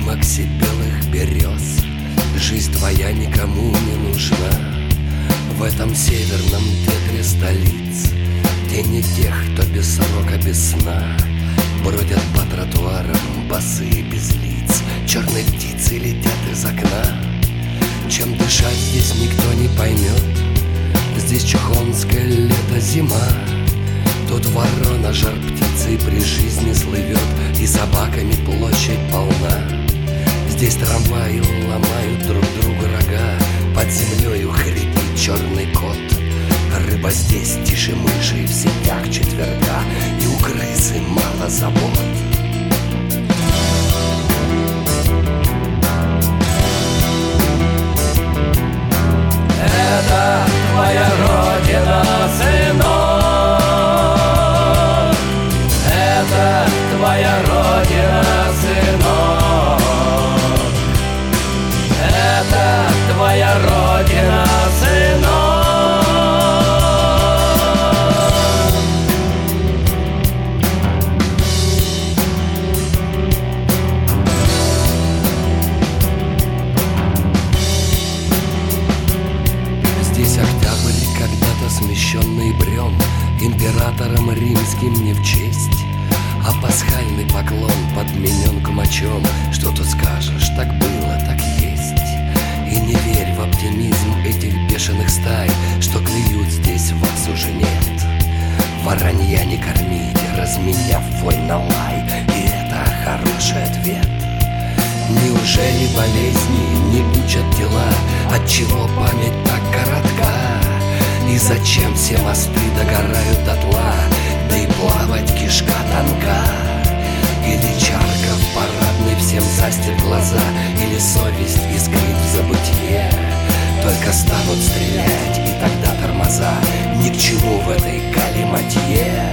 климаксе белых берез жизнь твоя никому не нужна. В этом северном ветре столиц, где не тех, кто без срока, без сна, бродят по тротуарам босые без лиц. Черные птицы летят из окна. Чем дышать здесь никто не поймет. Здесь чухонское лето, зима. Тут ворона жар птицей при жизни слывет, и собаками площадь полна. Здесь трамваи ломают друг другу рога, под землею хрипит черный кот. Рыба здесь тише мыши в сетях четверга, и у крысы мало забот. Это твоя родина, сынок. Это твоя родина, сынок. Это твоя родина, сынок. Здесь октябрь, когда-то смещенный брем императором римским не в честь, а пасхальный поклон подменен кумачом. Что тут скажешь, так было, так есть. И не верь в оптимизм этих бешеных стай, что клюют здесь, вас уже нет. Воронья не кормите, разменяв вой на лай, и это хороший ответ. Неужели болезни не учат тела, отчего память так коротка? И зачем все мосты догорают дотла, да и плавать кишка тонка? Или чарка в парадной всем застит глаза, или совесть искрит в забытье? Только станут стрелять, и тогда тормоза ни к чему в этой галиматье.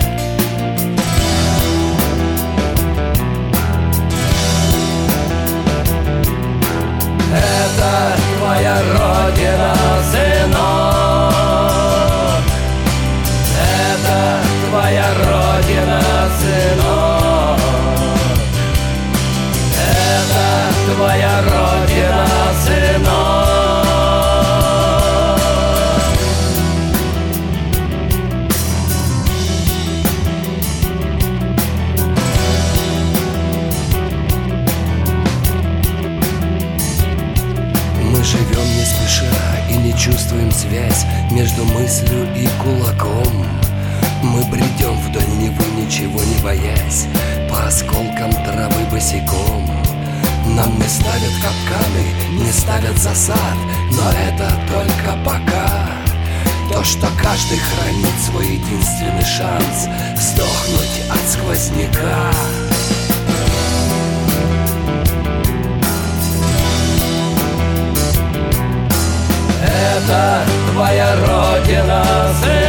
Это твоя родина, сынок. Это твоя родина, сынок. Это твоя родина, сынок. Мы живем не спеша и не чувствуем связь между мыслью и кулаком. Мы бредем вдоль Невы, ничего не боясь, по осколкам травы босиком. Нам не ставят капканы, не ставят засад, но это только пока. То, что каждый хранит свой единственный шанс сдохнуть от сквозняка. Это твоя родина, сын.